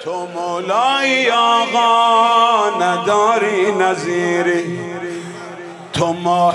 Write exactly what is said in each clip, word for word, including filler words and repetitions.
تو مولای آقا نداری نظیری، تو ماه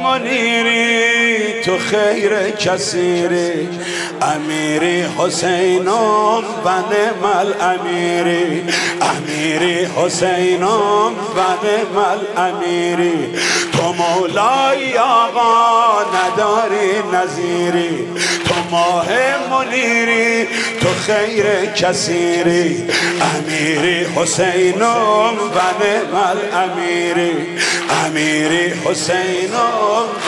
منیری، تو خیر کثیری، امیری حسینم و نعم الامیری، امیری حسینم و نعم الامیری. تو مولای آقا نداری نظیری، تو ماه منیری، تو خیر کثیری، امیری حسینم و نعم الامیری، امیری حسینم و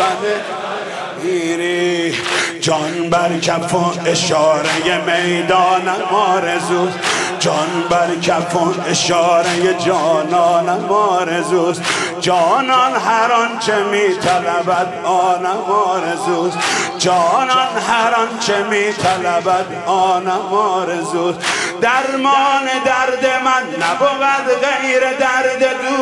امیری. جان بر کف و اشاره میدانم آرزوست، جان بر کف و اشاره جانانم آرزوست، جانان هر آنچه می طلبد آنم آرزوست، جانان هر آنچه می طلبد آنم آرزوست. درمان درد من نبود غیر درد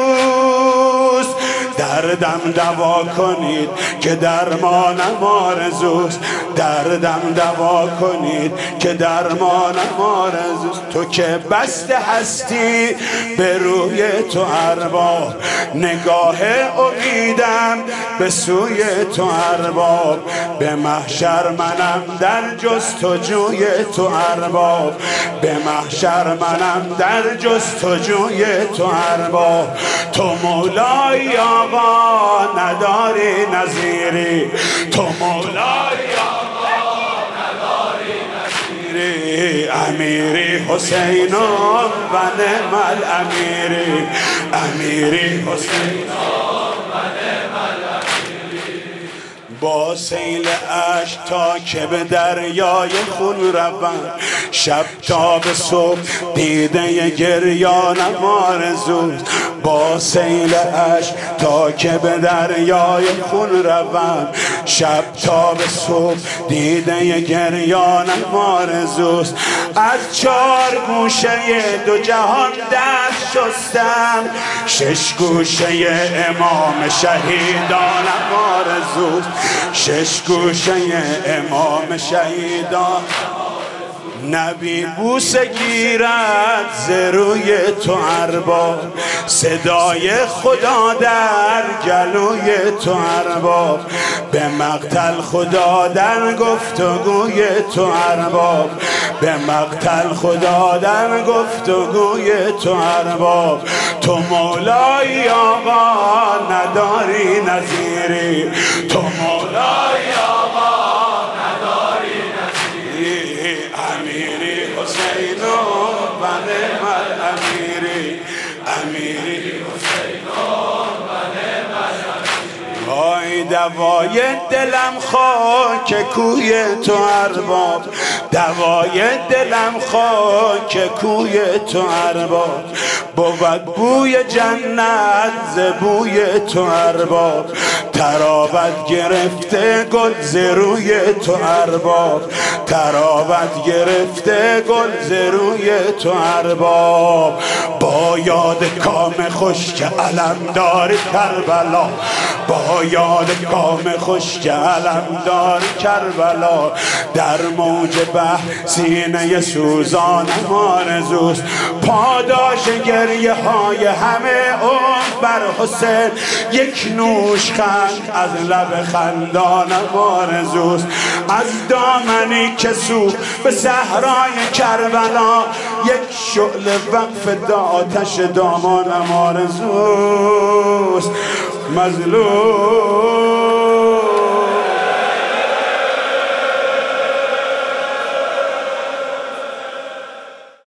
دوست، دردم دوا کنید که درمانم آرزوست، دردم دوا کنید که درمانم آرزوست. تو که بسته هستی به روی تو ارباب، نگاه امیدم به سوی تو ارباب، به محشر منم در جستجوی تو ارباب، به محشر منم در جستجوی تو ارباب. تو مولای آقا نداری نظیری، تو مولای آقا نداری نظیری، امیری حسینم و نعم الامیری، امیری حسینم و نعم الامیری. با سیل اشک تا که به دریای خون روم، شب تا به صبح دیده گریانم آرزوست، با سیل اشک تا که به دریای خون روم، شب تا به صبح دیده گریانم آرزوست. از چار گوشه دو جهان دست شستم، شش گوشه امام شهیدانم آرزوست، شش گوشه امام شهیدان. نبی بوسه گیرد ز روی تو ارباب، صدای خدا در گلوی تو ارباب، به مقتل خدا در گفتگوی تو ارباب، به مقتل خدا در گفتگوی تو ارباب. تو مولای آقا نداری نظیری، تو مولای آقا نداری نظیری، امیری حسینم و نعم الامیری، امیری حسینم و نعم الامیری. وای دوای دلم خاک کوی تو ارباب، دوای دلم خاک کوی تو ارباب، بود بوی جنت ز بوی تو ارباب، ترابت گرفته گل ز روی تو ارباب، ترابت گرفته گل ز روی تو ارباب. با یاد کام خوش که علم داری کربلا، با یاد کام خوش که علم داری کربلا، در موج بحر سینه سوزانم آرزوست، پاداش گریه های همه عمر بر حسین یک نوش خند از لب خندانم آرزوست، از دامنی که سوخت به صحرای کربلا، یک شعله وقف دا آتش دامانم آرزوست. مظلوم